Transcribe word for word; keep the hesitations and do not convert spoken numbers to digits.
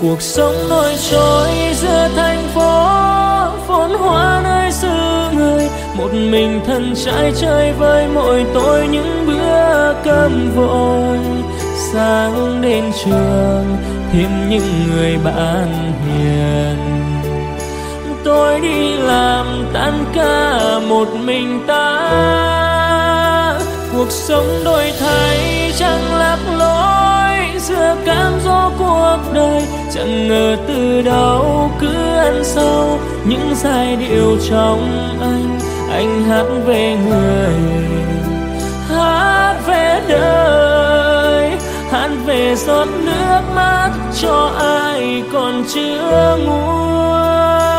Cuộc sống nổi trôi giữa thành phố phồn hoa nơi xứ người, một mình thân trai chơi với mỗi tối những bữa cơm vội. Sáng đến trường thêm những người bạn hiền, tôi đi làm tan ca một mình ta. Cuộc sống đổi thay chẳng lạc lối giữa cám dỗ cuộc đời, chẳng ngờ từ đâu cứ ăn sâu những giai điệu trong anh. Anh hát về người, hát về đời, hát về giọt nước mắt cho ai còn chưa nguôi.